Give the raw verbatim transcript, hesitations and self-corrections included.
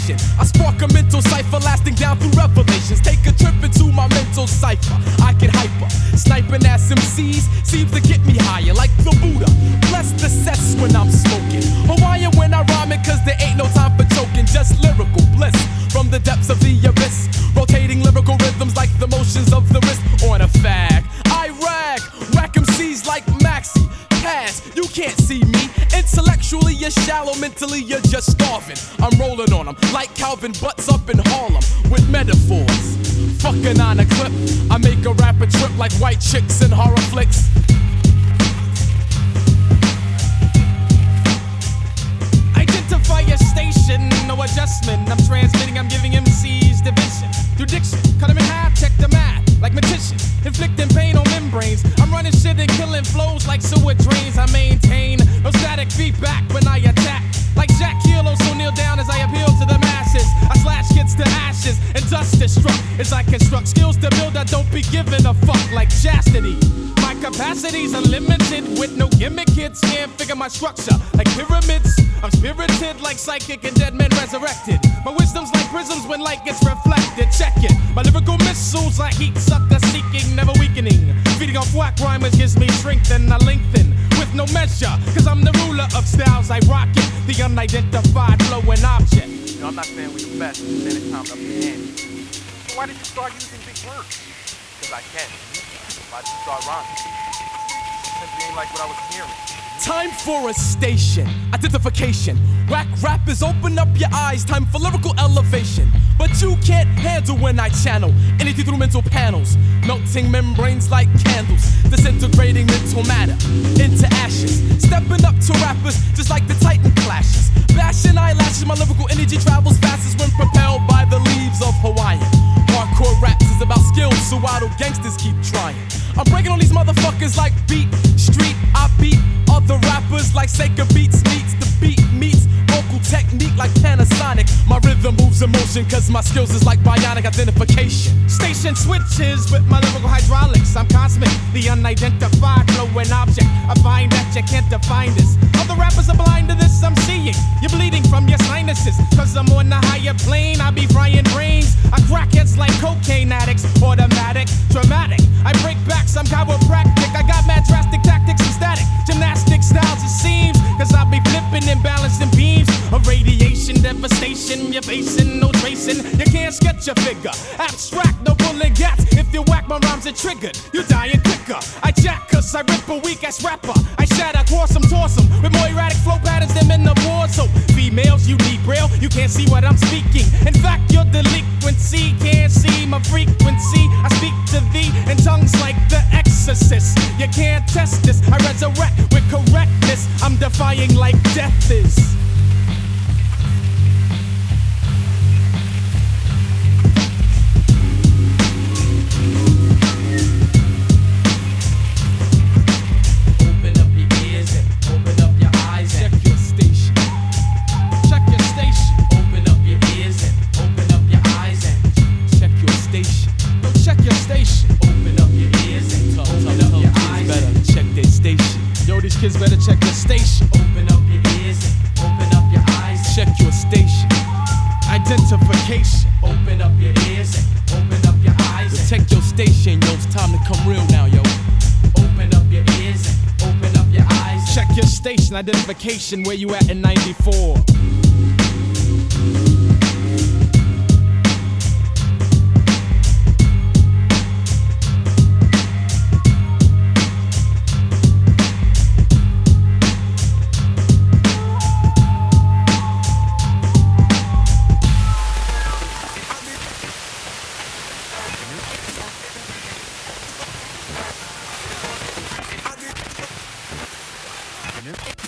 station. I spark a mental cipher lasting down through revelations. Take a trip into my mental cipher. I get hyper. Sniping ass M Cs seems to get me higher like the Buddha. Bless the sets when I'm smoking. Hawaiian when I rhyme it, cause there ain't no time for choking. Just lyrical bliss from the depths of the abyss. Rotating lyrical rhythms like the motions of the wrist on a fag. I rag, whack M Cs like Maxi. Pass, you can't see me. Intellectually you're shallow, mentally you're just starving. I'm rolling on them like Calvin Butts up in Harlem with metaphors. Fucking on a clip, I make a rapper trip like white chicks in horror flicks. Identify your station, no adjustment. I'm transmitting, I'm giving M Cs division. Through diction, cut them in half, check the math, like magician. Inflicting pain on membranes. I'm running shit and killing flows like sewer drains. I maintain no static feedback when I attack. Like Jack Kilo, so kneel down as I appeal to the masses. I slash kids to ashes and dust is struck as I construct skills to build. I don't be giving a fuck like chastity. My capacity's unlimited with no gimmick. Kids can't figure my structure like pyramids. I'm spirited like psychic and dead men resurrected. My wisdom's like prisms when light gets reflected. Check it. My lyrical missiles like heat sucker seeking, never weakening. Feeding off whack rhymers gives me strength and I lengthen with no measure. Cause I'm the ruler of styles. I rock it. The unidentified flowing object. You know, I'm not saying we the best. I'm saying it's time to up the ante. So why did you start using big words? Because I can. Why did you start rhyming? It simply ain't like what I was hearing. Time for a station, identification. Whack rappers, open up your eyes. Time for lyrical elevation. But you can't handle when I channel anything through mental panels. Melting membranes like candles. Disintegrating mental matter into ashes. Stepping up to rappers just like the Titan clashes. Bashing eyelashes, my lyrical energy travels fastest when propelled by the leaves of Hawaiian. Hardcore raps is about skills, so why do gangsters keep trying? I'm breaking on these motherfuckers like beat, street, I beat other rappers like Sega Beats meets the beat meets vocal technique like Panasonic. My rhythm moves in motion cause my skills is like bionic identification. Station switches with my lyrical hydraulics. I'm cosmic, the unidentified flowing object. I find that you can't define this. Other rappers are blind to this, I'm seeing. You're bleeding from your sinuses cause I'm on the higher plane. I be frying brains. I crack heads like cocaine addicts. Automatic, dramatic. I break backs, I'm chiropractic. I got mad drastic tactics and static. Gymnastic styles it seems. Cause I be flipping and balancing beams of radiation, devastation. You're facing no tracing. You can't sketch a figure. Abstract, no pulling gaps. If you whack, my rhymes are triggered. You dying quicker. I jack cause I rip a weak ass rapper. I shatter, cross them, toss them. With more erratic flow patterns than in the board. So females, you need braille. You can't see what I'm speaking. In fact, your delinquency can't see my frequency. I speak to thee in tongues like the exorcist. You can't test this. I resurrect with correctness. I'm defying like death is. Kids better check your station. Open up your ears and open up your eyes. Check your station. Identification. Open up your ears and open up your eyes. Protect your station, yo. It's time to come real now, yo. Open up your ears and open up your eyes. Check your station. Identification. Where you at in ninety-four?